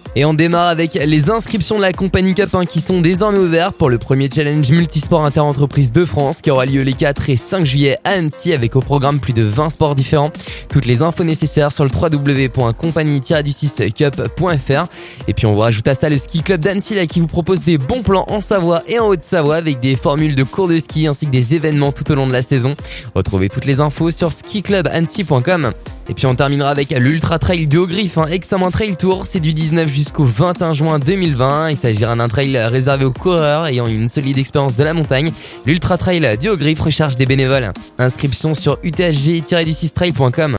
Et on démarre avec les inscriptions de la Compagnie Cup qui sont désormais ouvertes pour le premier challenge multisport inter-entreprise de France qui aura lieu les 4 et 5 juillet à Annecy avec au programme plus de 20 sports différents. Toutes les infos nécessaires sur le www.compagnie-cup.fr. Et puis on vous rajoute à ça le ski club d'Annecy là, qui vous propose des bons plans en Savoie et en Haute-Savoie avec des formules de cours de ski ainsi que des événements tout au long de la saison. Retrouvez toutes les infos sur skiclubannecy.com. Et puis on terminera avec l'Ultra Trail du Haut-Griffe, Examen Trail Tour, c'est du 19 jusqu'au 21 juin 2020. Il s'agira d'un trail réservé aux coureurs ayant une solide expérience de la montagne. L'Ultra Trail du Haut-Griffe recherche des bénévoles. Inscription sur uthg-trail.com.